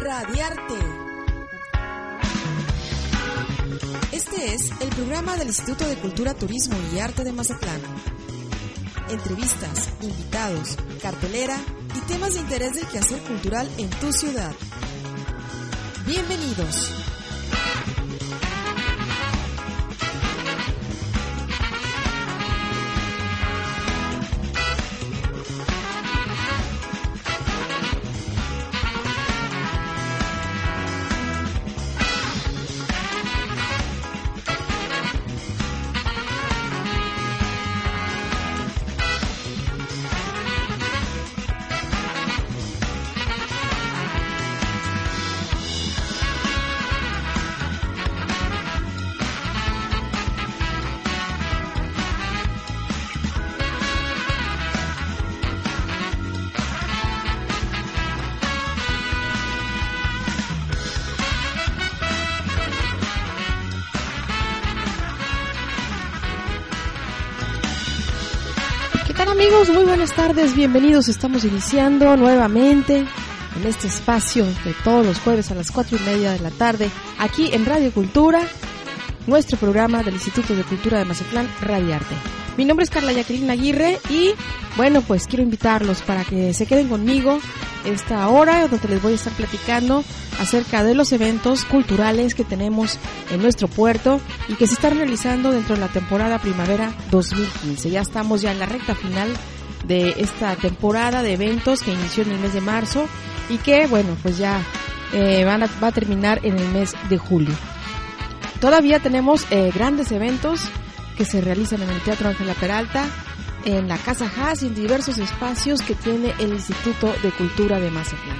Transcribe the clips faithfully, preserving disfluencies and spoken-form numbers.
Radiarte. Este es el programa del Instituto de Cultura, Turismo y Arte de Mazatlán. Entrevistas, invitados, cartelera y temas de interés del quehacer cultural en tu ciudad. Bienvenidos. Amigos, muy buenas tardes, bienvenidos. Estamos iniciando nuevamente en este espacio de todos los jueves a las cuatro y media de la tarde, aquí en Radio Cultura, nuestro programa del Instituto de Cultura de Mazatlán, Radiarte. Mi nombre es Carla Jacqueline Aguirre y, bueno, pues quiero invitarlos para que se queden conmigo esta hora donde les voy a estar platicando acerca de los eventos culturales que tenemos en nuestro puerto y que se están realizando dentro de la temporada primavera dos mil quince. Ya estamos ya en la recta final de esta temporada de eventos que inició en el mes de marzo y que, bueno, pues ya eh, van a, va a terminar en el mes de julio. Todavía tenemos eh, grandes eventos que se realizan en el Teatro Ángela Peralta, en la Casa Haas y en diversos espacios que tiene el Instituto de Cultura de Mazatlán.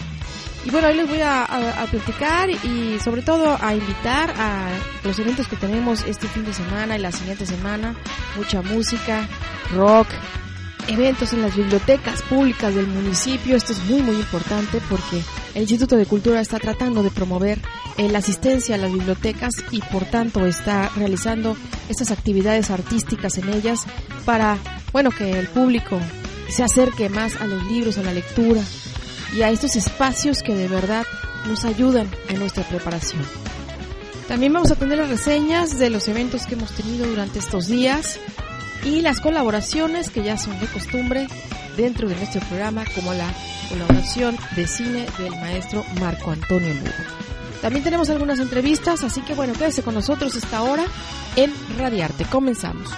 Y bueno, hoy les voy a, a, a platicar y sobre todo a invitar a los eventos que tenemos este fin de semana y la siguiente semana. Mucha música, rock, eventos en las bibliotecas públicas del municipio. Esto es muy muy importante porque el Instituto de Cultura está tratando de promover eh, la asistencia a las bibliotecas y por tanto está realizando estas actividades artísticas en ellas para, bueno, que el público se acerque más a los libros, a la lectura y a estos espacios que de verdad nos ayudan en nuestra preparación. También vamos a tener las reseñas de los eventos que hemos tenido durante estos días y las colaboraciones que ya son de costumbre dentro de nuestro programa, como la colaboración de cine del maestro Marco Antonio Lugo. También tenemos algunas entrevistas, así que bueno, quédese con nosotros esta hora en Radiarte. Comenzamos.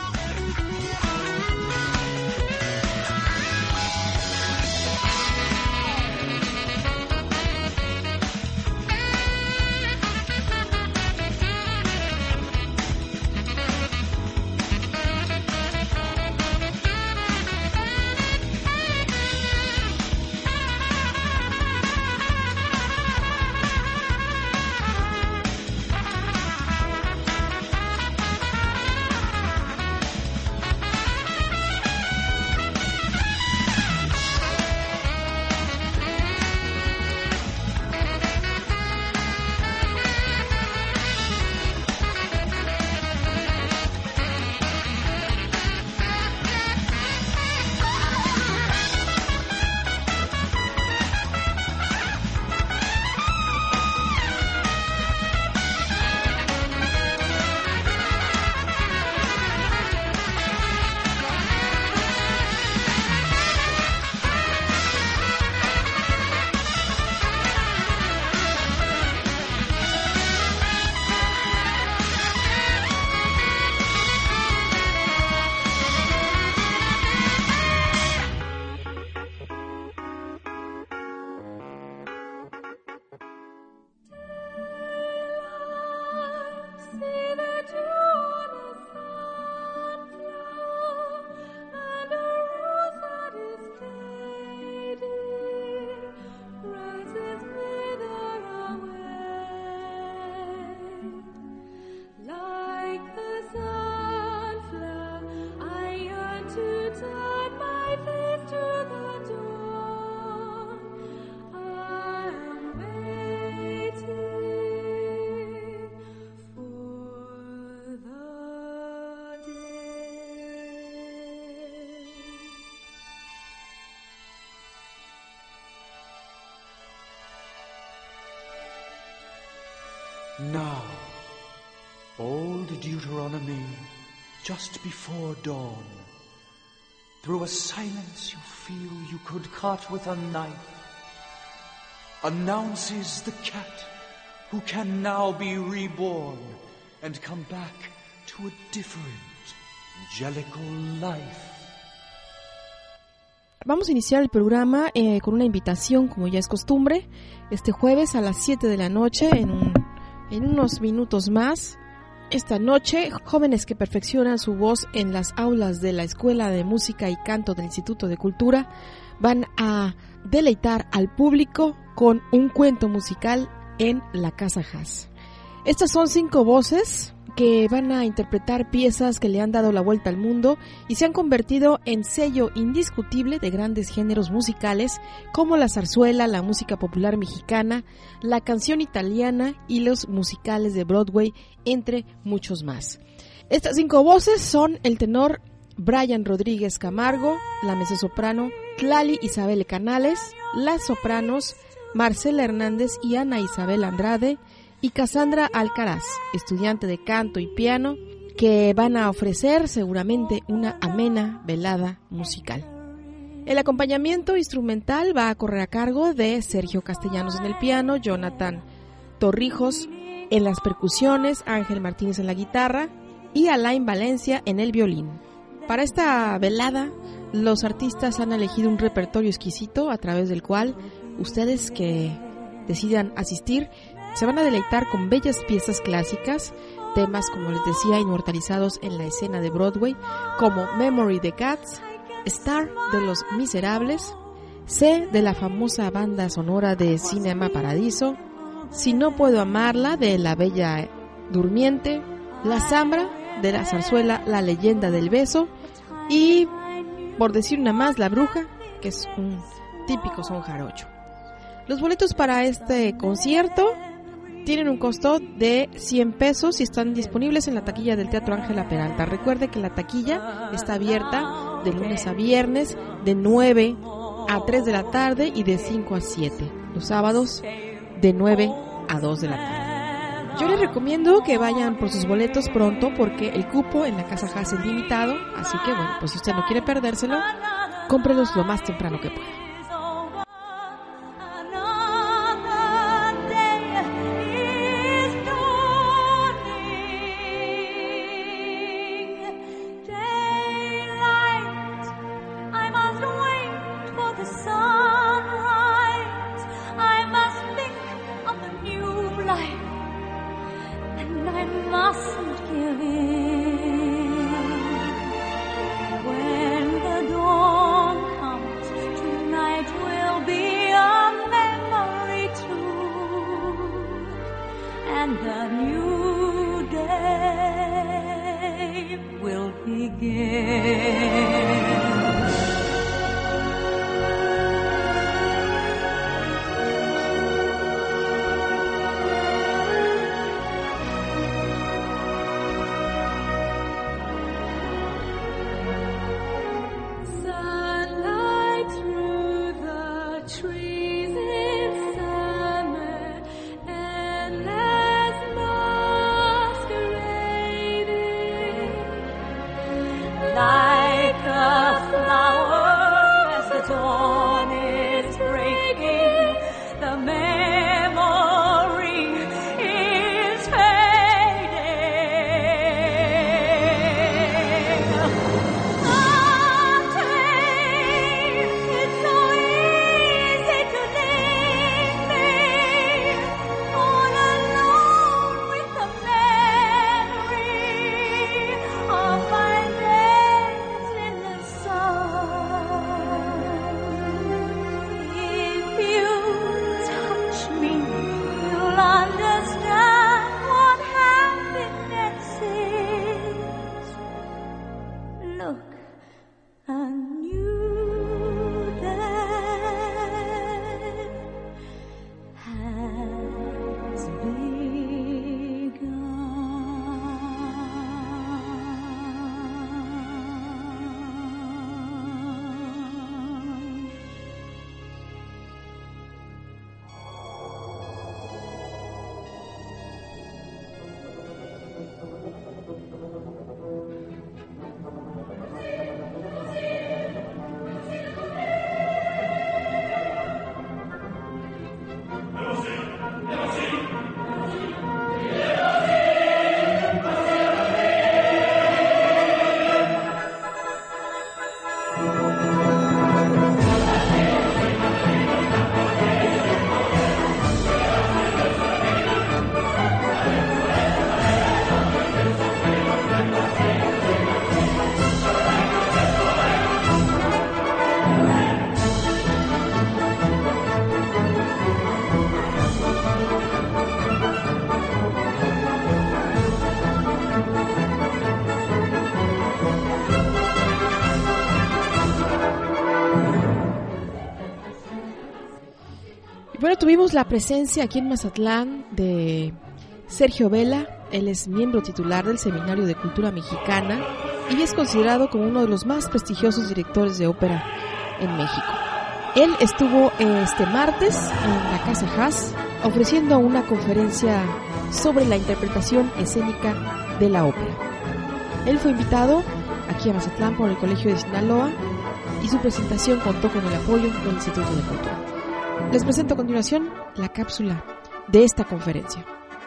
Now, old Deuteronomy, just before dawn, through a silence you feel you could cut with a knife, announces the cat who can now be reborn and come back to a different, angelical life. Vamos a iniciar el programa eh, con una invitación, como ya es costumbre, este jueves a las siete de la noche, en, un, en unos minutos más. Esta noche, jóvenes que perfeccionan su voz en las aulas de la Escuela de Música y Canto del Instituto de Cultura van a deleitar al público con un cuento musical en la Casa Haas. Estas son cinco voces que van a interpretar piezas que le han dado la vuelta al mundo y se han convertido en sello indiscutible de grandes géneros musicales como la zarzuela, la música popular mexicana, la canción italiana y los musicales de Broadway, entre muchos más. Estas cinco voces son el tenor Brian Rodríguez Camargo, la mezzosoprano Tlali Isabel Canales, las sopranos Marcela Hernández y Ana Isabel Andrade, y Cassandra Alcaraz, estudiante de canto y piano, que van a ofrecer seguramente una amena velada musical. El acompañamiento instrumental va a correr a cargo de Sergio Castellanos en el piano, Jonathan Torrijos en las percusiones, Ángel Martínez en la guitarra y Alain Valencia en el violín. Para esta velada, los artistas han elegido un repertorio exquisito a través del cual ustedes que decidan asistir se van a deleitar con bellas piezas clásicas, temas, como les decía, inmortalizados en la escena de Broadway, como Memory de Cats, Star de Los Miserables, C de la famosa banda sonora de Cinema Paradiso, Si no puedo amarla de La Bella Durmiente, La Zambra de la zarzuela La Leyenda del Beso y, por decir una más, La Bruja, que es un típico son jarocho. Los boletos para este concierto tienen un costo de cien pesos y están disponibles en la taquilla del Teatro Ángela Peralta. Recuerde que la taquilla está abierta de lunes a viernes de nueve a tres de la tarde y de cinco a siete. Los sábados de nueve a dos de la tarde. Yo les recomiendo que vayan por sus boletos pronto porque el cupo en la Casa Haas es limitado. Así que bueno, pues si usted no quiere perdérselo, cómprelos lo más temprano que pueda. When the dawn comes tonight. Bueno, tuvimos la presencia aquí en Mazatlán de Sergio Vela. Él es miembro titular del Seminario de Cultura Mexicana y es considerado como uno de los más prestigiosos directores de ópera en México. Él estuvo este martes en la Casa Haas ofreciendo una conferencia sobre la interpretación escénica de la ópera. Él fue invitado aquí a Mazatlán por el Colegio de Sinaloa y su presentación contó con el apoyo del Instituto de Cultura. Les presento a continuación la cápsula de esta conferencia.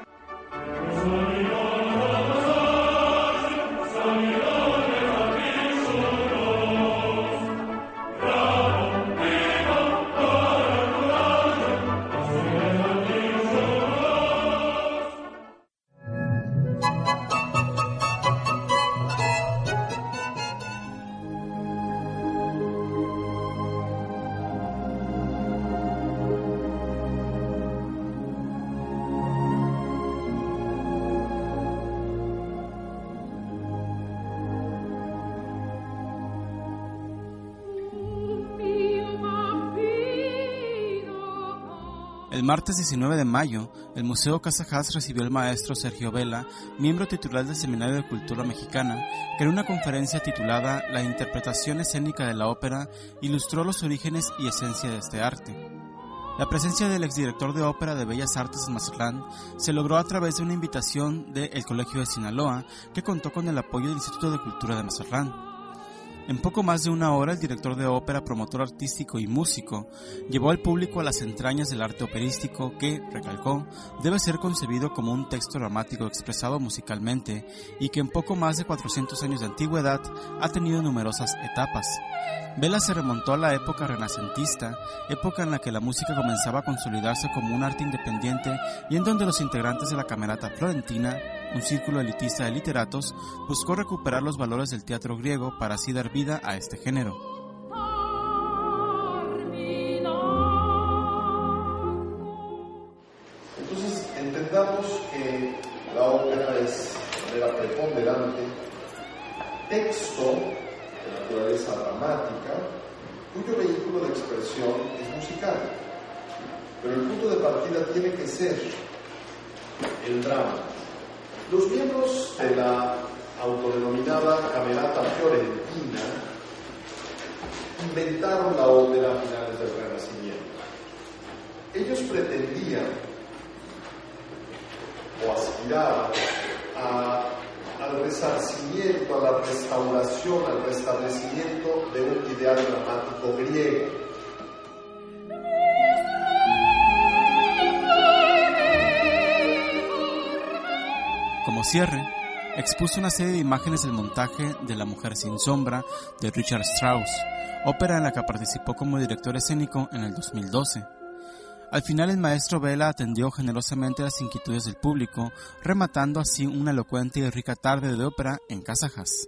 El martes diecinueve de mayo, el Museo Casa Haas recibió al maestro Sergio Vela, miembro titular del Seminario de Cultura Mexicana, que en una conferencia titulada La interpretación escénica de la ópera ilustró los orígenes y esencia de este arte. La presencia del exdirector de Ópera de Bellas Artes en Mazatlán se logró a través de una invitación del Colegio de Sinaloa, que contó con el apoyo del Instituto de Cultura de Mazatlán. En poco más de una hora, el director de ópera, promotor artístico y músico, llevó al público a las entrañas del arte operístico que, recalcó, debe ser concebido como un texto dramático expresado musicalmente y que en poco más de cuatrocientos años de antigüedad ha tenido numerosas etapas. Vela se remontó a la época renacentista, época en la que la música comenzaba a consolidarse como un arte independiente y en donde los integrantes de la Camerata Florentina, un círculo elitista de literatos, buscó recuperar los valores del teatro griego para así dar vida a este género. Entonces entendamos que la ópera es de manera preponderante texto de naturaleza dramática, cuyo vehículo de expresión es musical. Pero el punto de partida tiene que ser el drama. Los miembros de la autodenominada Camerata Fiorentina inventaron la ópera a finales del Renacimiento. Ellos pretendían o aspiraban a, al resarcimiento, a la restauración, al restablecimiento de un ideal dramático griego. Como cierre, expuso una serie de imágenes del montaje de La Mujer sin Sombra de Richard Strauss, ópera en la que participó como director escénico en el dos mil doce. Al final, el maestro Vela atendió generosamente las inquietudes del público, rematando así una elocuente y rica tarde de ópera en Casa Haas.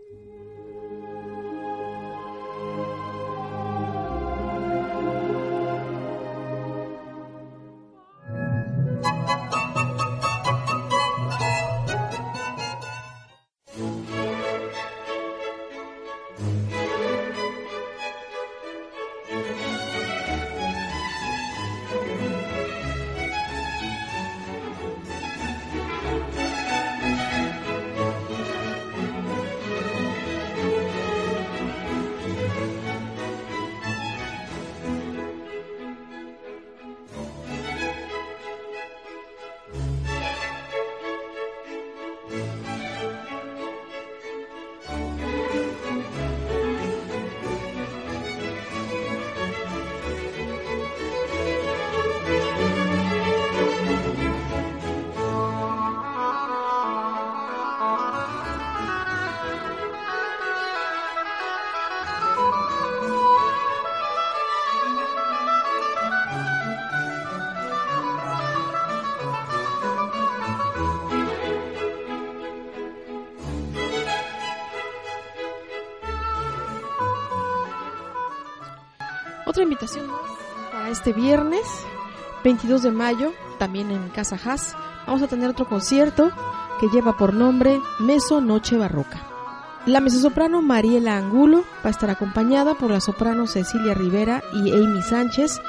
Otra invitación para este viernes veintidós de mayo, también en Casa Haas, vamos a tener otro concierto que lleva por nombre Meso Noche Barroca. La mezzosoprano Mariela Angulo va a estar acompañada por la soprano Cecilia Rivera y Amy Sánchez,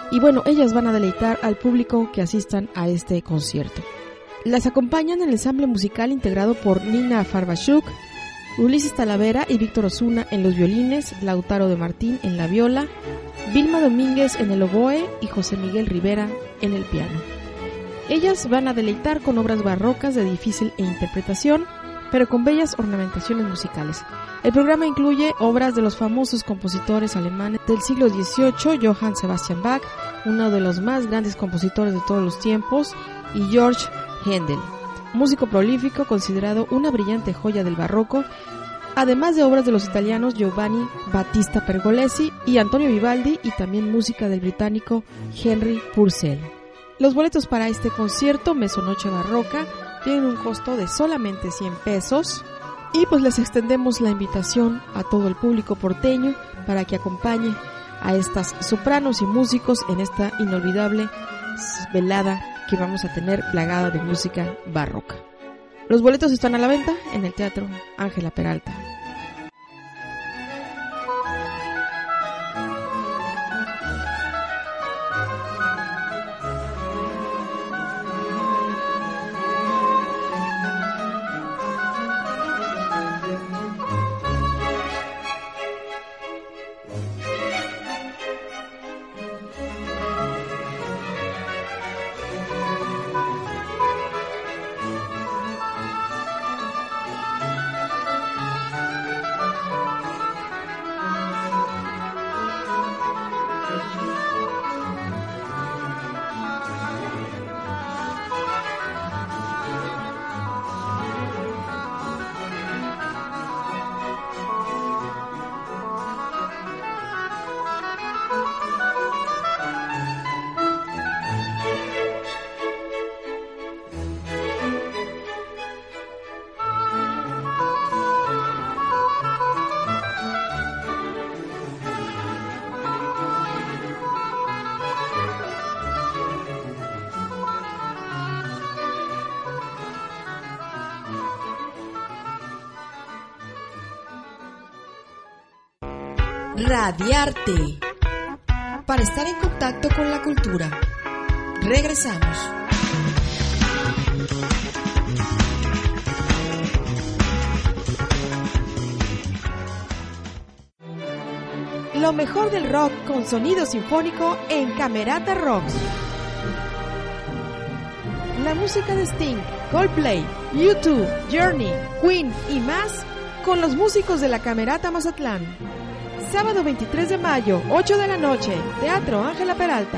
Y bueno, ellas van a deleitar al público que asistan a este concierto. Las acompañan el ensamble musical integrado por Nina Farbashuk, Ulises Talavera y Víctor Osuna en los violines, Lautaro de Martín en la viola, Vilma Domínguez en el oboe y José Miguel Rivera en el piano. Ellas van a deleitar con obras barrocas de difícil interpretación, pero con bellas ornamentaciones musicales. El programa incluye obras de los famosos compositores alemanes del siglo dieciocho, Johann Sebastian Bach, uno de los más grandes compositores de todos los tiempos, y George Händel, músico prolífico considerado una brillante joya del barroco, además de obras de los italianos Giovanni Battista Pergolesi y Antonio Vivaldi, y también música del británico Henry Purcell. Los boletos para este concierto Mesonoche Barroca tienen un costo de solamente cien pesos, y pues les extendemos la invitación a todo el público porteño para que acompañe a estas sopranos y músicos en esta inolvidable velada que vamos a tener plagada de música barroca. Los boletos están a la venta en el Teatro Ángela Peralta. Radiarte, para estar en contacto con la cultura. Regresamos. Lo mejor del rock con sonido sinfónico en Camerata Rocks. La música de Sting, Coldplay, U dos, Journey, Queen y más con los músicos de la Camerata Mazatlán. Sábado veintitrés de mayo, ocho de la noche, Teatro Ángela Peralta.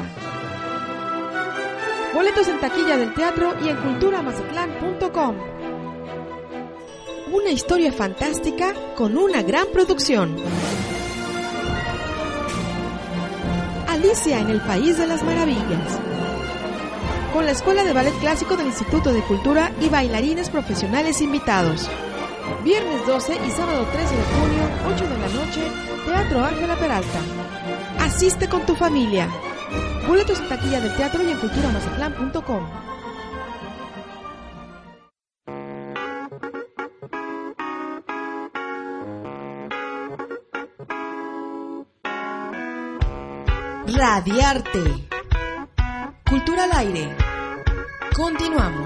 Boletos en taquilla del teatro y en cultura mazatlán punto com. Una historia fantástica con una gran producción. Alicia en el País de las Maravillas. Con la Escuela de Ballet Clásico del Instituto de Cultura y bailarines profesionales invitados. Viernes doce y sábado trece de junio, ocho de la noche, Teatro Ángela Peralta. Asiste con tu familia. Boletos en taquilla del teatro y en cultura mazatlán punto com. Radiarte. Cultura al aire. Continuamos.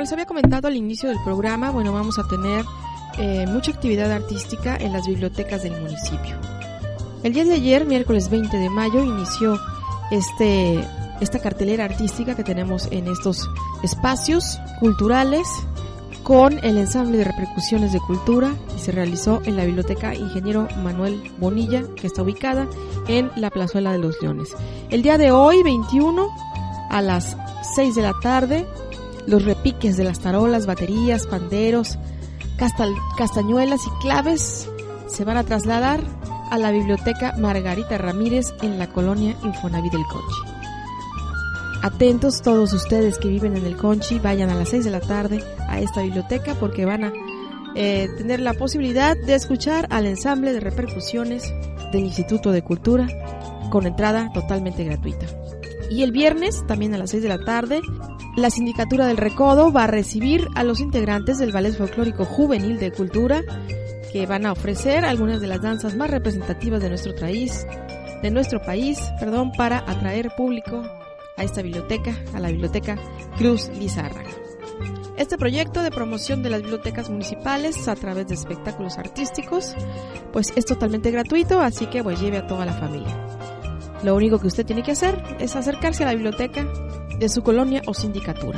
les había comentado al inicio del programa, bueno, vamos a tener eh, mucha actividad artística en las bibliotecas del municipio. El día de ayer, miércoles veinte de mayo, inició este, esta cartelera artística que tenemos en estos espacios culturales con el ensamble de repercusiones de cultura y se realizó en la Biblioteca Ingeniero Manuel Bonilla, que está ubicada en la Plazuela de los Leones. El día de hoy, veintiuno, a las seis de la tarde, los repiques de las tarolas, baterías, panderos, castal- castañuelas y claves se van a trasladar a la Biblioteca Margarita Ramírez en la colonia Infonavit del Conchi. Atentos todos ustedes que viven en el Conchi, vayan a las seis de la tarde a esta biblioteca porque van a eh, tener la posibilidad de escuchar al ensamble de repercusiones del Instituto de Cultura con entrada totalmente gratuita. Y el viernes, también a las seis de la tarde, la Sindicatura del Recodo va a recibir a los integrantes del Ballet Folclórico Juvenil de Cultura, que van a ofrecer algunas de las danzas más representativas de nuestro país, de nuestro país, perdón, para atraer público a esta biblioteca, a la Biblioteca Cruz Lizárraga. Este proyecto de promoción de las bibliotecas municipales a través de espectáculos artísticos, pues es totalmente gratuito, así que pues lleve a toda la familia. Lo único que usted tiene que hacer es acercarse a la biblioteca de su colonia o sindicatura.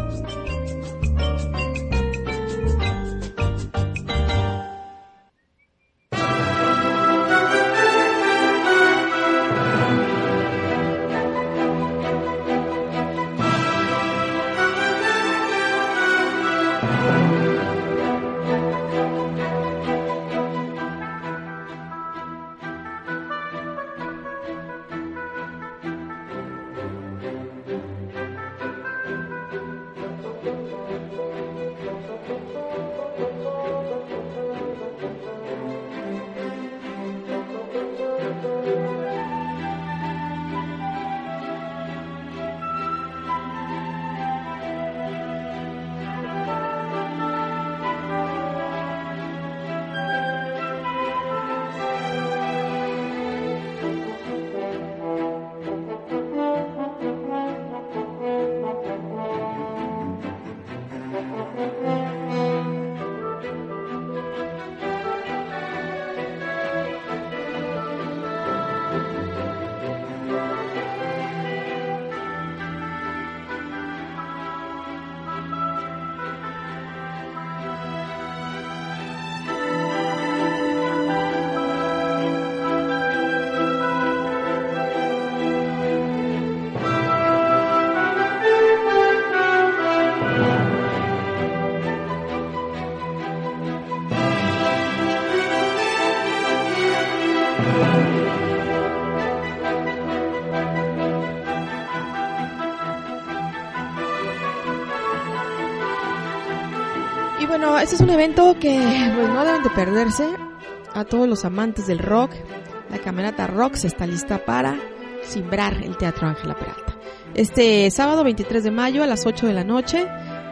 Y bueno, este es un evento que pues, no deben de perderse. A todos los amantes del rock, la Camerata Rocks está lista para simbrar el Teatro Ángela Peralta. Este sábado veintitrés de mayo a las ocho de la noche,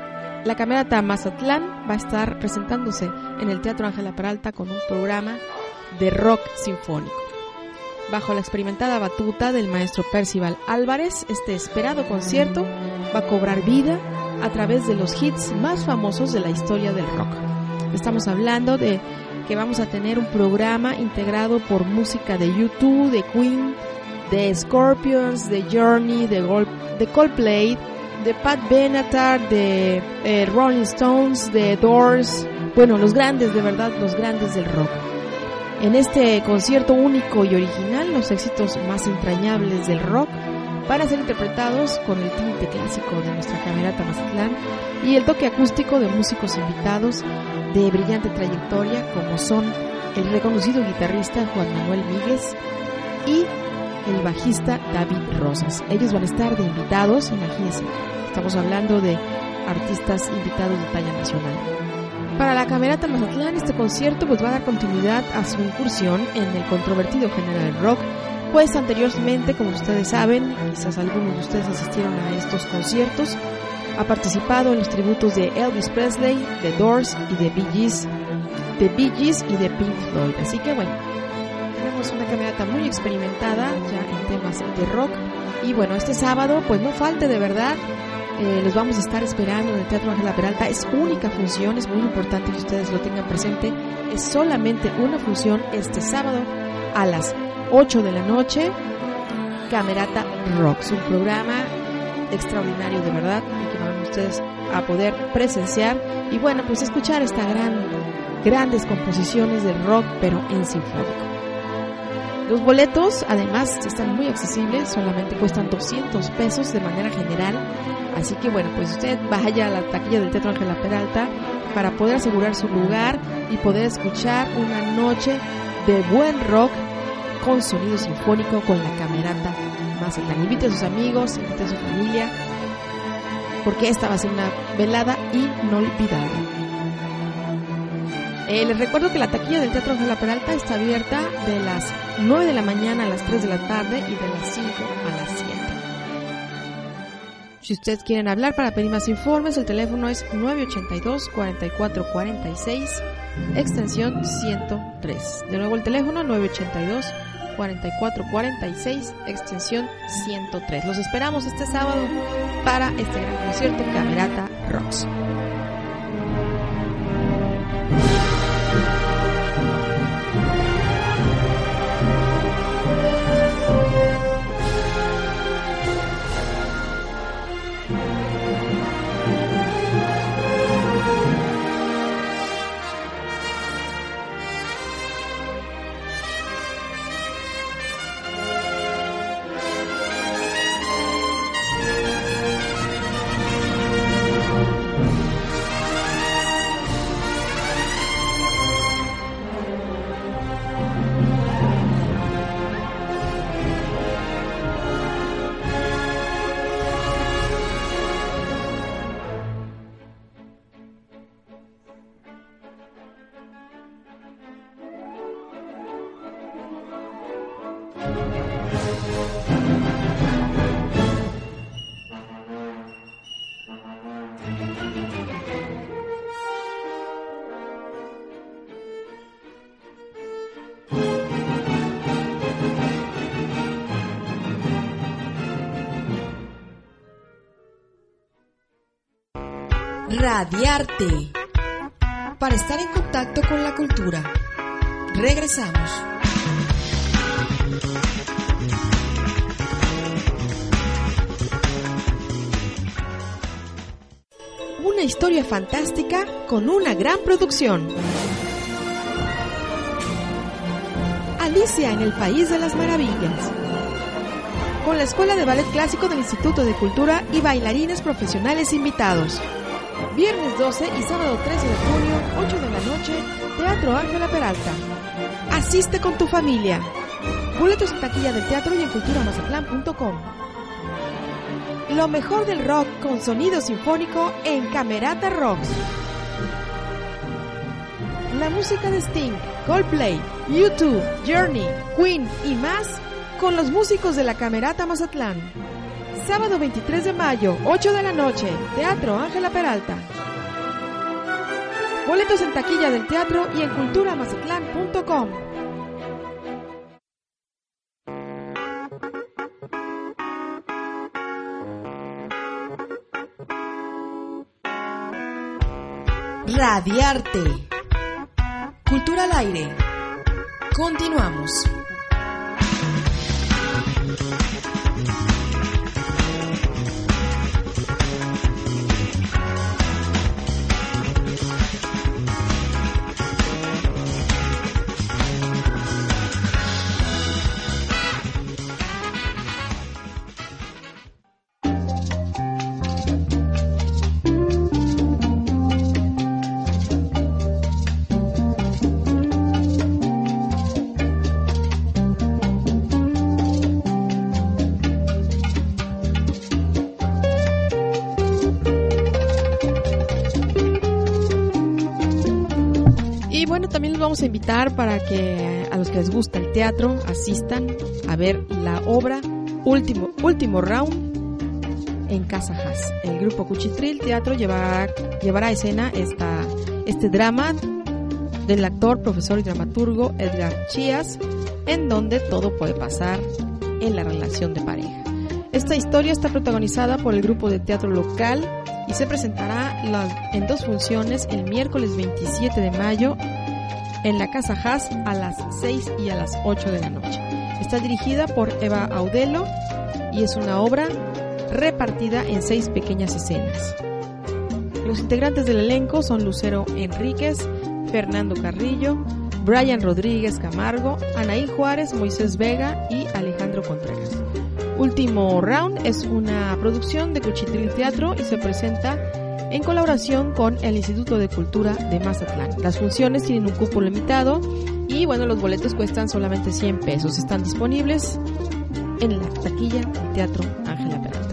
la Camerata Mazatlán va a estar presentándose en el Teatro Ángela Peralta con un programa de rock sinfónico. Bajo la experimentada batuta del maestro Percival Álvarez, este esperado concierto va a cobrar vida a través de los hits más famosos de la historia del rock. Estamos hablando de que vamos a tener un programa integrado por música de U dos, de Queen, de Scorpions, de Journey, de, Gold, de Coldplay, de Pat Benatar, de eh, Rolling Stones, de Doors, bueno, los grandes, de verdad, los grandes del rock. En este concierto único y original, los éxitos más entrañables del rock van a ser interpretados con el tinte clásico de nuestra Camerata Mazatlán y el toque acústico de músicos invitados de brillante trayectoria como son el reconocido guitarrista Juan Manuel Míguez y el bajista David Rosas. Ellos van a estar de invitados, imagínense, estamos hablando de artistas invitados de talla nacional. Para la Camerata Mazatlán, este concierto pues va a dar continuidad a su incursión en el controvertido género del rock, pues anteriormente, como ustedes saben, quizás algunos de ustedes asistieron a estos conciertos, ha participado en los tributos de Elvis Presley, de Doors y de Bee Gees, de Bee Gees y de Pink Floyd. Así que bueno, tenemos una camerata muy experimentada ya en temas de rock. Y bueno, este sábado, pues no falte de verdad eh, los vamos a estar esperando en el Teatro Ángela Peralta. Es única función, es muy importante que ustedes lo tengan presente. Es solamente una función este sábado a las ocho de la noche. Camerata Rocks, un programa extraordinario de verdad, y que van ustedes a poder presenciar y bueno, pues escuchar esta gran, grandes composiciones del rock, pero en sinfónico. Los boletos, además, están muy accesibles, solamente cuestan doscientos pesos de manera general. Así que bueno, pues usted vaya a la taquilla del Teatro Ángela Peralta para poder asegurar su lugar y poder escuchar una noche de buen rock con sonido sinfónico con la Camerata Mazatlán. Invite a sus amigos, invite a su familia, porque esta va a ser una velada inolvidable. Eh, les recuerdo que la taquilla del Teatro Ángela Peralta está abierta de las nueve de la mañana a las tres de la tarde y de las cinco a las siete. Si ustedes quieren hablar para pedir más informes, el teléfono es nueve ocho dos, cuatro cuatro cuatro seis, extensión ciento tres. De nuevo el teléfono nueve ocho dos, cuatro cuatro cuatro seis, extensión ciento tres. Los esperamos este sábado para este gran concierto Camerata Rocks. Radiarte, para estar en contacto con la cultura. Regresamos. Una historia fantástica con una gran producción. Alicia en el País de las Maravillas, con la Escuela de Ballet Clásico del Instituto de Cultura y bailarines profesionales invitados. Viernes doce y sábado trece de junio, ocho de la noche, Teatro Ángela Peralta. Asiste con tu familia. Boletos en taquilla del teatro y en cultura mazatlán punto com. Lo mejor del rock con sonido sinfónico en Camerata Rocks. La música de Sting, Coldplay, U dos, Journey, Queen y más con los músicos de la Camerata Mazatlán. Sábado veintitrés de mayo, ocho de la noche, Teatro Ángela Peralta. Boletos en taquilla del teatro y en cultura mazatlán punto com. Radiarte. Cultura al aire. Continuamos. También los vamos a invitar para que a los que les gusta el teatro asistan a ver la obra Último, Último Round en Casa Haas. El grupo Cuchitril Teatro llevará, llevará a escena esta, este drama del actor, profesor y dramaturgo Edgar Chías, en donde todo puede pasar en la relación de pareja. Esta historia está protagonizada por el grupo de teatro local y se presentará en dos funciones el miércoles veintisiete de mayo en la Casa Haas a las seis y a las ocho de la noche. Está dirigida por Eva Audelo y es una obra repartida en seis pequeñas escenas. Los integrantes del elenco son Lucero Enríquez, Fernando Carrillo, Brian Rodríguez Camargo, Anaí Juárez, Moisés Vega y Alejandro Contreras. Último Round es una producción de Cuchitril Teatro y se presenta en colaboración con el Instituto de Cultura de Mazatlán. Las funciones tienen un cupo limitado y bueno, los boletos cuestan solamente cien pesos. Están disponibles en la taquilla del Teatro Ángela Peralta.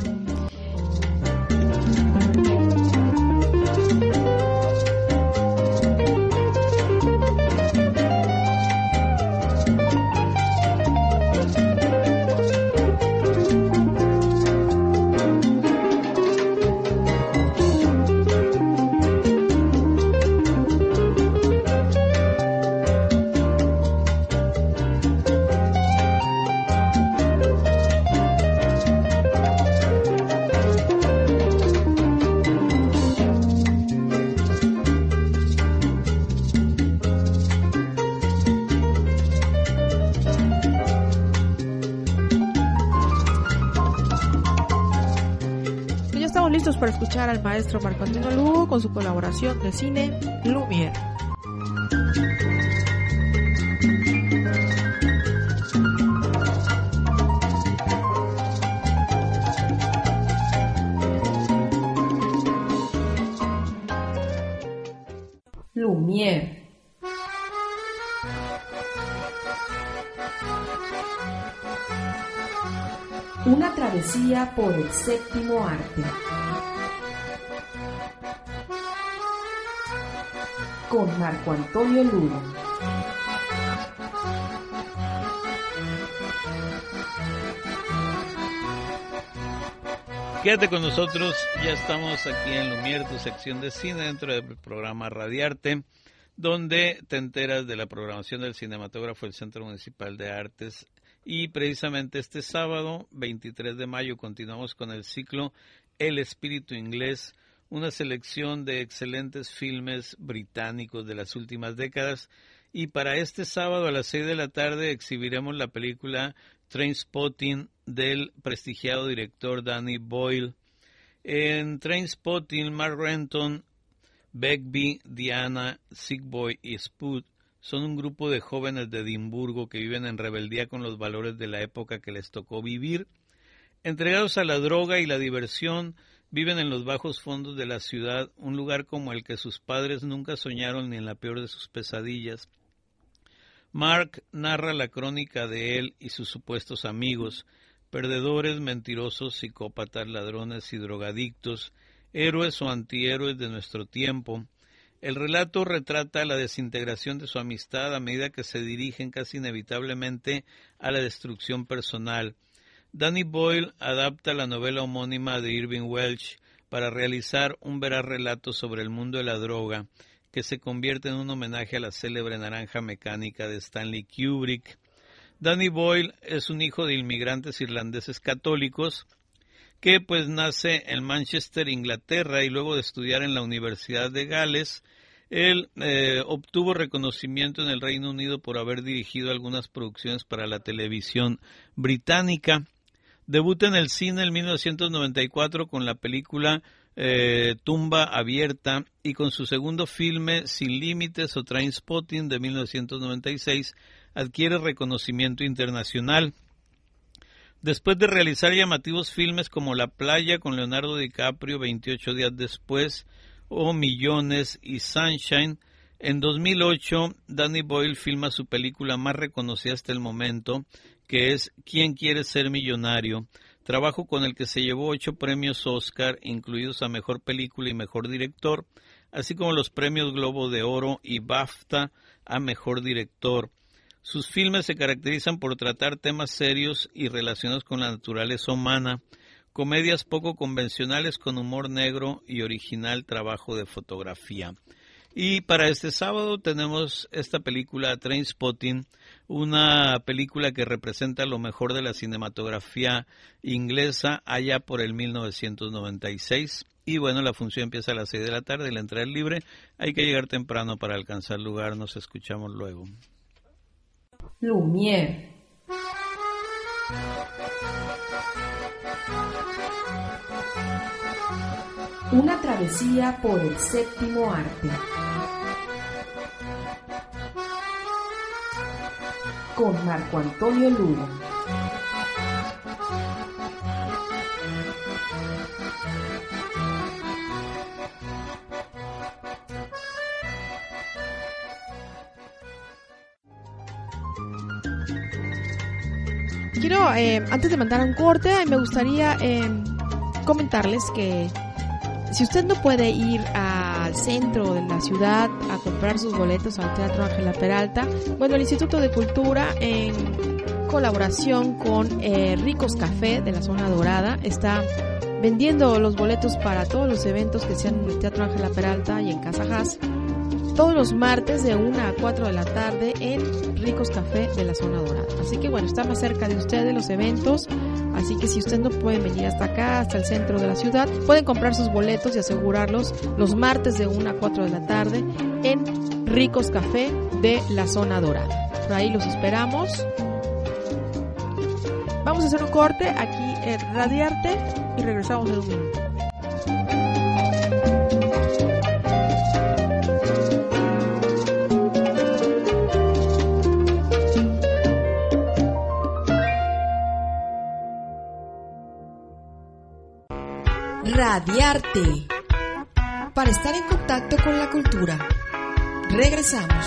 Para escuchar al maestro Marco Antonio Lugo con su colaboración de cine Lumière. Lumière. Una travesía por el séptimo arte. Con Marco Antonio Lugo. Quédate con nosotros, ya estamos aquí en Lumière, tu sección de cine dentro del programa Radiarte, donde te enteras de la programación del cinematógrafo del Centro Municipal de Artes. Y precisamente este sábado, veintitrés de mayo, continuamos con el ciclo El Espíritu Inglés, una selección de excelentes filmes británicos de las últimas décadas. Y para este sábado a las seis de la tarde exhibiremos la película Trainspotting del prestigiado director Danny Boyle. En Trainspotting, Mark Renton, Begbie, Diana, Sickboy y Spud son un grupo de jóvenes de Edimburgo que viven en rebeldía con los valores de la época que les tocó vivir. Entregados a la droga y la diversión, viven en los bajos fondos de la ciudad, un lugar como el que sus padres nunca soñaron ni en la peor de sus pesadillas. Mark narra la crónica de él y sus supuestos amigos, perdedores, mentirosos, psicópatas, ladrones y drogadictos, héroes o antihéroes de nuestro tiempo. El relato retrata la desintegración de su amistad a medida que se dirigen casi inevitablemente a la destrucción personal. Danny Boyle adapta la novela homónima de Irving Welsh para realizar un veraz relato sobre el mundo de la droga, que se convierte en un homenaje a la célebre Naranja Mecánica de Stanley Kubrick. Danny Boyle es un hijo de inmigrantes irlandeses católicos que pues nace en Manchester, Inglaterra, y luego de estudiar en la Universidad de Gales, él eh, obtuvo reconocimiento en el Reino Unido por haber dirigido algunas producciones para la televisión británica. Debuta en el cine en mil novecientos noventa y cuatro con la película eh, Tumba Abierta, y con su segundo filme Sin Límites o Trainspotting de mil novecientos noventa y seis adquiere reconocimiento internacional. Después de realizar llamativos filmes como La Playa con Leonardo DiCaprio veintiocho días después o Millones y Sunshine, en dos mil ocho Danny Boyle filma su película más reconocida hasta el momento, que es ¿Quién quiere ser millonario?, trabajo con el que se llevó ocho premios Oscar, incluidos a Mejor Película y Mejor Director, así como los premios Globo de Oro y BAFTA a Mejor Director. Sus filmes se caracterizan por tratar temas serios y relacionados con la naturaleza humana, comedias poco convencionales con humor negro y original trabajo de fotografía. Y para este sábado tenemos esta película Trainspotting, una película que representa lo mejor de la cinematografía inglesa allá por el mil novecientos noventa y seis. Y bueno, la función empieza a las seis de la tarde, la entrada es libre, hay que llegar temprano para alcanzar lugar, nos escuchamos luego. Lumière. Una travesía por el séptimo arte. Con Marco Antonio Lugo. Quiero, eh, antes de mandar a un corte, me gustaría eh, comentarles que si usted no puede ir al centro de la ciudad a comprar sus boletos al Teatro Ángela Peralta, bueno, el Instituto de Cultura, en colaboración con eh, Ricos Café de la Zona Dorada, está vendiendo los boletos para todos los eventos que sean en el Teatro Ángela Peralta y en Casa Haas, todos los martes de una a cuatro de la tarde en Ricos Café de la Zona Dorada. Así que bueno, está más cerca de ustedes los eventos, así que si usted no puede venir hasta acá, hasta el centro de la ciudad, pueden comprar sus boletos y asegurarlos los martes de una a cuatro de la tarde en Ricos Café de la Zona Dorada. Por ahí los esperamos. Vamos a hacer un corte aquí en Radiarte y regresamos en un minuto. Radiarte. Para estar en contacto con la cultura. Regresamos.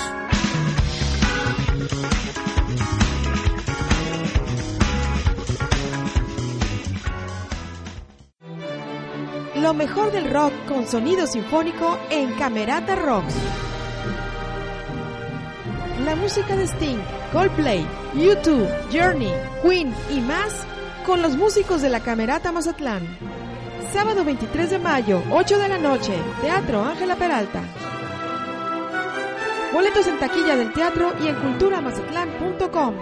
Lo mejor del rock con sonido sinfónico en Camerata Rocks. La música de Sting, Coldplay, U dos, Journey, Queen y más con los músicos de la Camerata Mazatlán. Sábado veintitrés de mayo, ocho de la noche, Teatro Ángela Peralta. Boletos en taquilla del teatro y en cultura mazatlán punto com.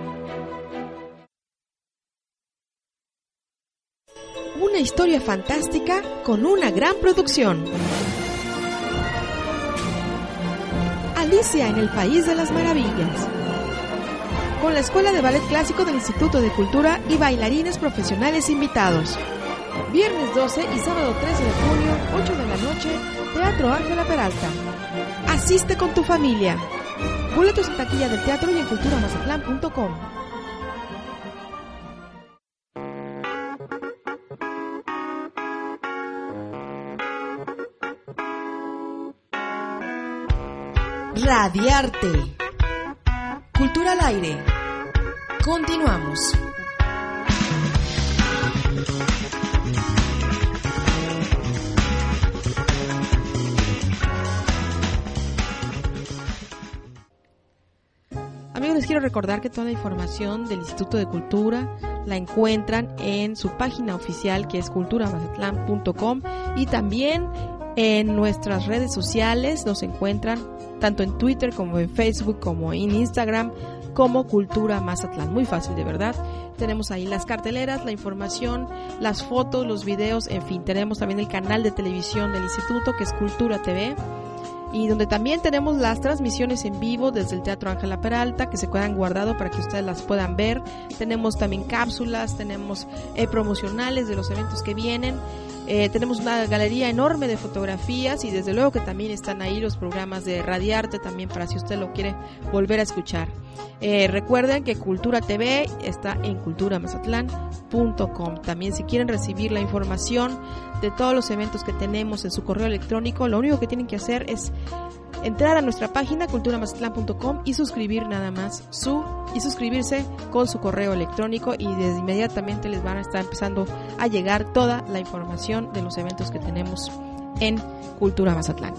Una historia fantástica con una gran producción. Alicia en el País de las Maravillas. Con la Escuela de Ballet Clásico del Instituto de Cultura y bailarines profesionales invitados. Viernes doce y sábado trece de junio, ocho de la noche, Teatro Ángela Peralta. Asiste con tu familia. Boletos en taquilla del teatro y en cultura mazatlán punto com. Radiarte. Cultura al aire. Continuamos. Amigos, les quiero recordar que toda la información del Instituto de Cultura la encuentran en su página oficial, que es cultura mazatlán punto com, y también en nuestras redes sociales nos encuentran tanto en Twitter como en Facebook como en Instagram como Cultura Mazatlán. Muy fácil, de verdad. Tenemos ahí las carteleras, la información, las fotos, los videos, en fin. Tenemos también el canal de televisión del instituto, que es Cultura T V, y donde también tenemos las transmisiones en vivo desde el Teatro Ángela Peralta, que se quedan guardado para que ustedes las puedan ver. Tenemos también cápsulas, tenemos eh, promocionales de los eventos que vienen. Eh, tenemos una galería enorme de fotografías y desde luego que también están ahí los programas de Radiarte también, para si usted lo quiere volver a escuchar. Eh, recuerden que Cultura T V está en cultura mazatlán punto com. También, si quieren recibir la información de todos los eventos que tenemos en su correo electrónico, lo único que tienen que hacer es entrar a nuestra página cultura mazatlán punto com y suscribir nada más su y suscribirse con su correo electrónico, y desde inmediatamente les van a estar empezando a llegar toda la información de los eventos que tenemos en Cultura Mazatlán.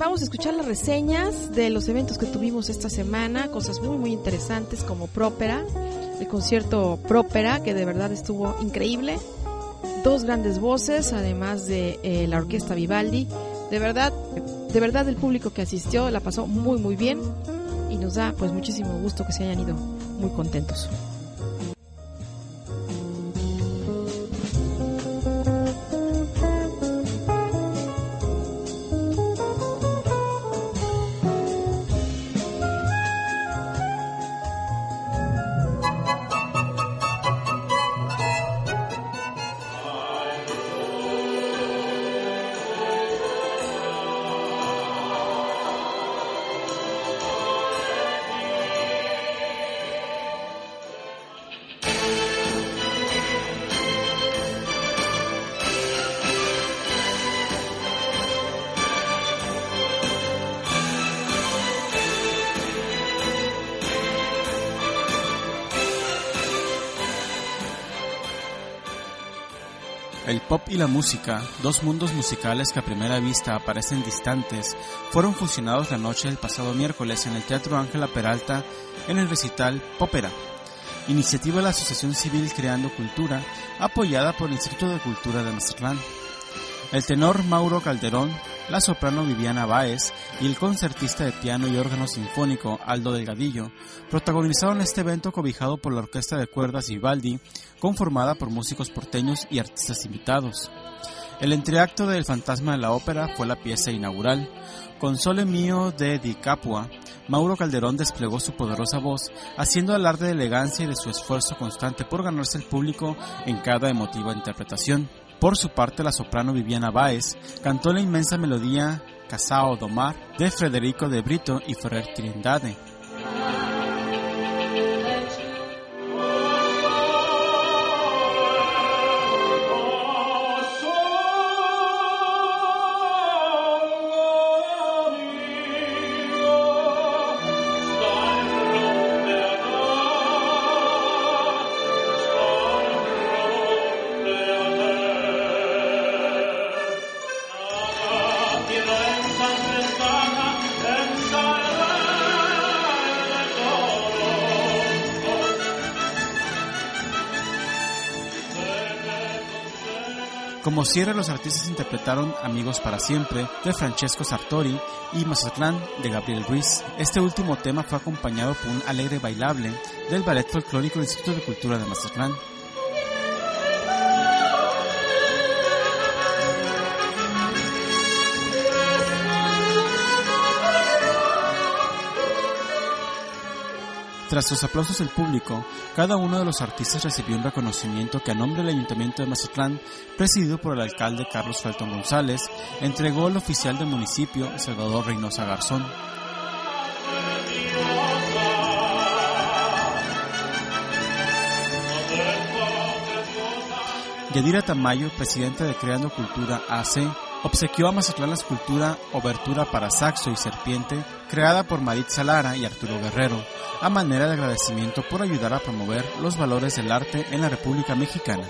vamos a escuchar las reseñas de los eventos que tuvimos esta semana, cosas muy muy interesantes como Própera, el concierto Própera, que de verdad estuvo increíble, dos grandes voces, además de eh, la orquesta Vivaldi. De verdad, de verdad el público que asistió la pasó muy muy bien y nos da pues muchísimo gusto que se hayan ido muy contentos. El pop y la música, dos mundos musicales que a primera vista aparecen distantes, fueron fusionados la noche del pasado miércoles en el Teatro Ángela Peralta en el recital Pópera, iniciativa de la Asociación Civil Creando Cultura, apoyada por el Instituto de Cultura de Mazatlán. El tenor Mauro Calderón, la soprano Viviana Báez y el concertista de piano y órgano sinfónico Aldo Delgadillo protagonizaron este evento cobijado por la orquesta de cuerdas Vivaldi, conformada por músicos porteños y artistas invitados. El entreacto de El Fantasma de la Ópera fue la pieza inaugural. Con Sole Mio de Di Capua, Mauro Calderón desplegó su poderosa voz, haciendo alarde de elegancia y de su esfuerzo constante por ganarse el público en cada emotiva interpretación. Por su parte, la soprano Viviana Báez cantó la inmensa melodía Casao do Mar de Federico de Brito y Ferrer Trindade. Como cierre, los artistas interpretaron Amigos para Siempre de Francesco Sartori y Mazatlán de Gabriel Ruiz. Este último tema fue acompañado por un alegre bailable del Ballet Folclórico del Instituto de Cultura de Mazatlán. Tras los aplausos del público, cada uno de los artistas recibió un reconocimiento que a nombre del Ayuntamiento de Mazatlán, presidido por el alcalde Carlos Felton González, entregó el oficial del municipio, Salvador Reynosa Garzón. Yadira Tamayo, presidenta de Creando Cultura A C, obsequió a Mazatlán la escultura Obertura para saxo y serpiente, creada por Maritza Lara y Arturo Guerrero, a manera de agradecimiento por ayudar a promover los valores del arte en la República Mexicana.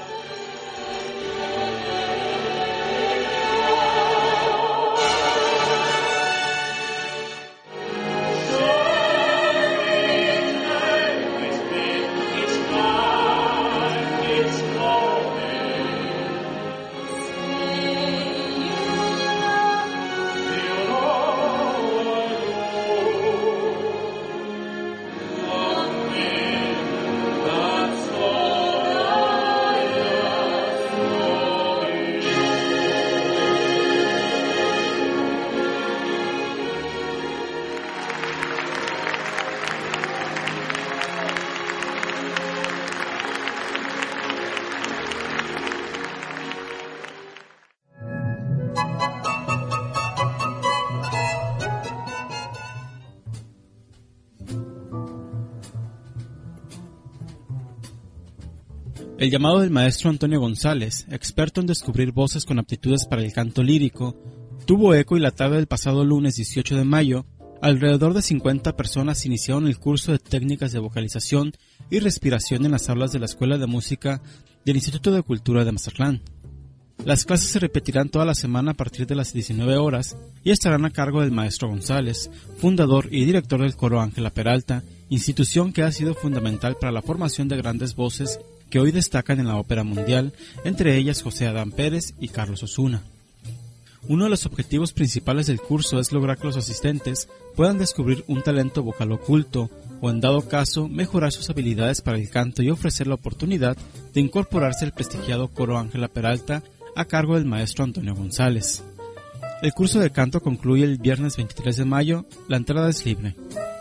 El llamado del maestro Antonio González, experto en descubrir voces con aptitudes para el canto lírico, tuvo eco y la tarde del pasado lunes dieciocho de mayo, alrededor de cincuenta personas iniciaron el curso de técnicas de vocalización y respiración en las aulas de la Escuela de Música del Instituto de Cultura de Mazatlán. Las clases se repetirán toda la semana a partir de las diecinueve horas y estarán a cargo del maestro González, fundador y director del coro Ángela Peralta, institución que ha sido fundamental para la formación de grandes voces que hoy destacan en la ópera mundial, entre ellas José Adán Pérez y Carlos Osuna. Uno de los objetivos principales del curso es lograr que los asistentes puedan descubrir un talento vocal oculto o, en dado caso, mejorar sus habilidades para el canto y ofrecer la oportunidad de incorporarse al prestigiado coro Ángela Peralta a cargo del maestro Antonio González. El curso de canto concluye el viernes veintitrés de mayo, la entrada es libre.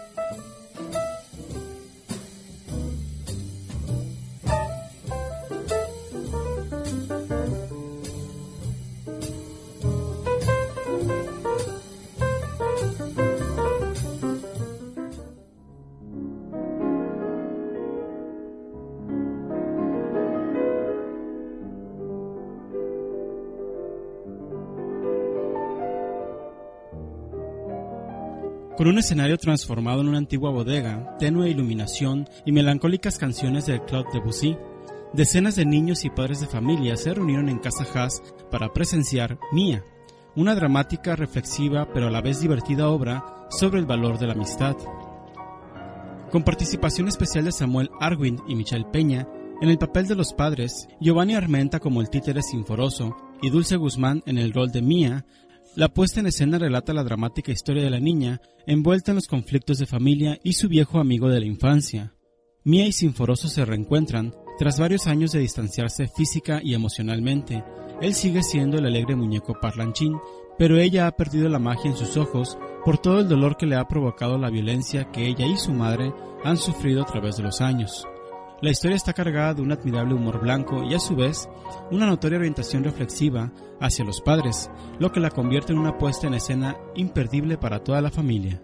Con un escenario transformado en una antigua bodega, tenue iluminación y melancólicas canciones de Claude Debussy, decenas de niños y padres de familia se reunieron en Casa Haas para presenciar Mía, una dramática, reflexiva pero a la vez divertida obra sobre el valor de la amistad. Con participación especial de Samuel Arwind y Michelle Peña en el papel de los padres, Giovanni Armenta como el títere sinforoso y Dulce Guzmán en el rol de Mía, la puesta en escena relata la dramática historia de la niña envuelta en los conflictos de familia y su viejo amigo de la infancia. Mía y Sinforoso se reencuentran tras varios años de distanciarse física y emocionalmente. Él sigue siendo el alegre muñeco parlanchín, pero ella ha perdido la magia en sus ojos por todo el dolor que le ha provocado la violencia que ella y su madre han sufrido a través de los años. La historia está cargada de un admirable humor blanco y a su vez una notoria orientación reflexiva hacia los padres, lo que la convierte en una puesta en escena imperdible para toda la familia.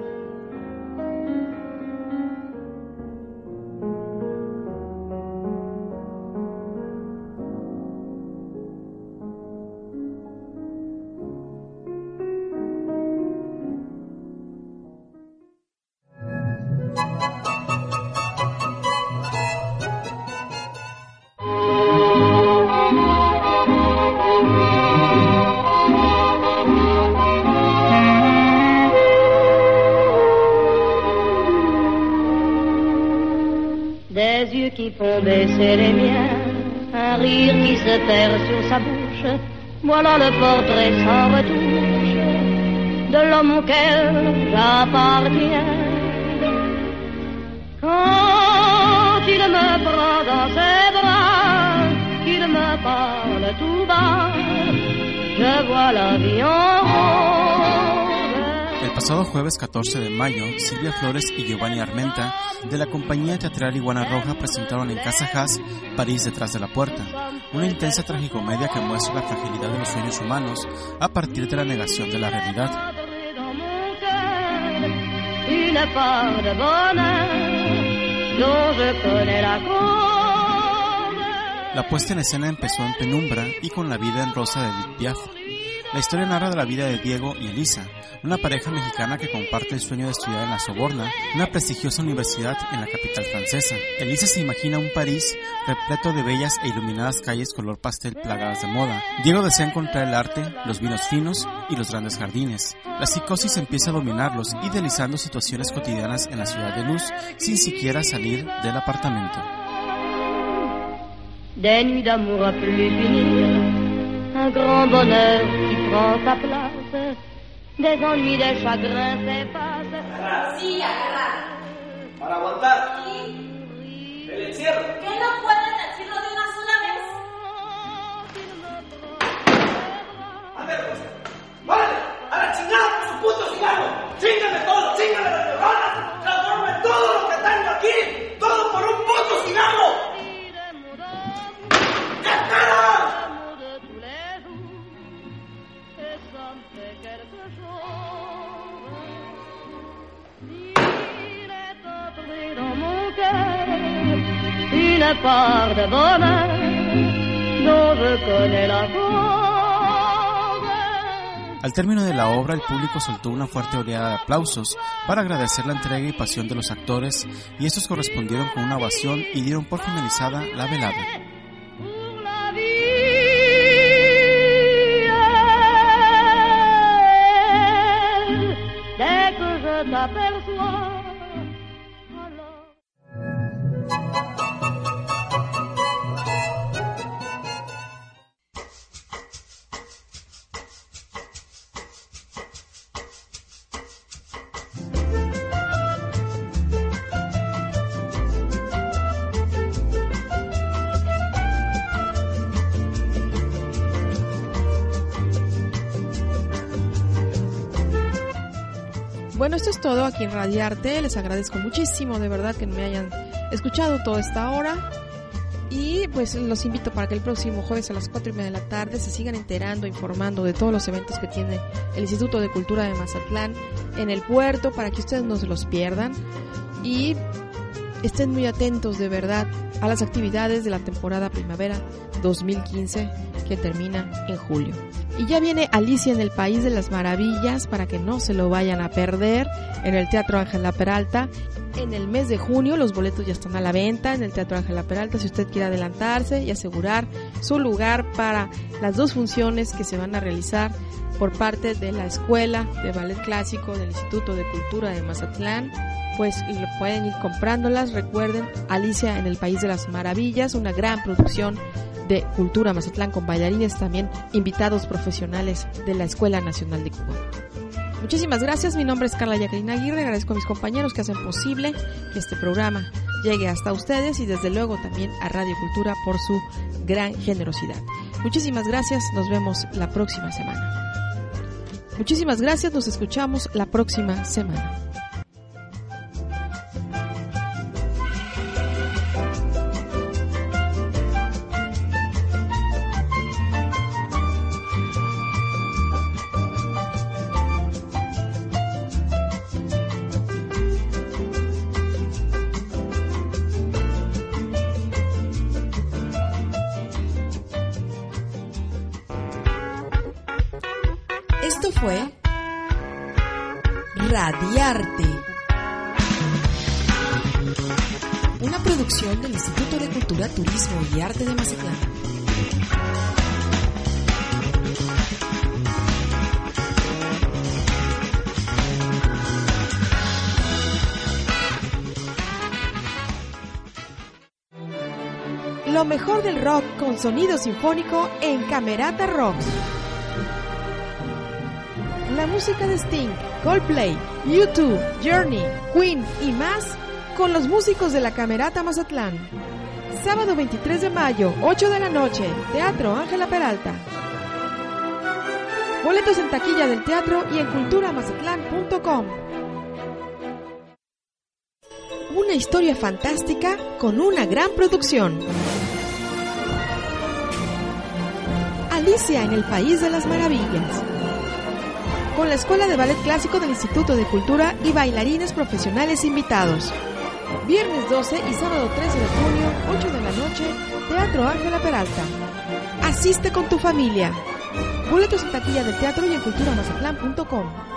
Des yeux qui font baisser les miens, un rire qui se perd sur sa bouche, voilà le portrait sans retouche de l'homme auquel j'appartiens. Quand il me prend dans ses bras, qu'il me parle tout bas, je vois la vie en rose. El pasado jueves catorce de mayo, Silvia Flores y Giovanni Armenta, de la compañía teatral Iguana Roja, presentaron en Casa Haas París detrás de la puerta, una intensa tragicomedia que muestra la fragilidad de los sueños humanos a partir de la negación de la realidad. La puesta en escena empezó en penumbra y con la vida en rosa de Edith Piaf. La historia narra de la vida de Diego y Elisa, una pareja mexicana que comparte el sueño de estudiar en la Sorbona, una prestigiosa universidad en la capital francesa. Elisa se imagina un París repleto de bellas e iluminadas calles color pastel plagadas de moda. Diego desea encontrar el arte, los vinos finos y los grandes jardines. La psicosis empieza a dominarlos, idealizando situaciones cotidianas en la ciudad de luz, sin siquiera salir del apartamento. Des nuits d'amour à plus finir, un grand bonheur qui prend sa place, des ennuis, des chagrins s'effacent. Sí, agarrar. Para aguantar. Sí. El encierro. ¿Qué no pueden decirlo de una sola vez? A ver, Rosa. ¡Vale! ¡A la chingada con su puto cigarro! ¡Chíngale todo! ¡Chíngale las neuronas! ¡Transforme todo lo que tengo aquí! ¡Todo por un puto cigarro! Une part de bonheur dont je connais la cause. Al término de la obra, el público soltó una fuerte oleada de aplausos para agradecer la entrega y pasión de los actores, y estos correspondieron con una ovación y dieron por finalizada la velada. Pour la vie je t'aperçois. Bueno, esto es todo aquí en Radiarte. Les agradezco muchísimo, de verdad, que me hayan escuchado toda esta hora. Y pues los invito para que el próximo jueves a las cuatro y media de la tarde se sigan enterando, informando de todos los eventos que tiene el Instituto de Cultura de Mazatlán en el puerto, para que ustedes no se los pierdan. Y estén muy atentos, de verdad, a las actividades de la temporada primavera dos mil quince, que termina en julio. Y ya viene Alicia en el País de las Maravillas, para que no se lo vayan a perder, en el Teatro Ángela Peralta. En el mes de junio los boletos ya están a la venta en el Teatro Ángela Peralta, si usted quiere adelantarse y asegurar su lugar para las dos funciones que se van a realizar por parte de la Escuela de Ballet Clásico del Instituto de Cultura de Mazatlán. Pues lo pueden ir comprándolas. Recuerden, Alicia en el País de las Maravillas, una gran producción de Cultura Mazatlán, con bailarines también invitados profesionales de la Escuela Nacional de Cuba. Muchísimas gracias, mi nombre es Carla Jacqueline Aguirre, agradezco a mis compañeros que hacen posible que este programa llegue hasta ustedes, y desde luego también a Radio Cultura por su gran generosidad. Muchísimas gracias, nos vemos la próxima semana. Muchísimas gracias, nos escuchamos la próxima semana. Esto fue Radiarte, una producción del Instituto de Cultura, Turismo y Arte de Mazatlán. Lo mejor del rock con sonido sinfónico en Camerata Rocks. La música de Sting, Coldplay, U dos, Journey, Queen y más con los músicos de la Camerata Mazatlán. Sábado veintitrés de mayo, ocho de la noche, Teatro Ángela Peralta. Boletos en taquilla del teatro y en cultura mazatlán punto com. Una historia fantástica con una gran producción. Alicia en el País de las Maravillas, con la Escuela de Ballet Clásico del Instituto de Cultura y bailarines profesionales invitados. Viernes doce y sábado trece de junio, ocho de la noche, Teatro Ángela Peralta. Asiste con tu familia. Boletos en taquilla del teatro y en cultura mazatlán punto com.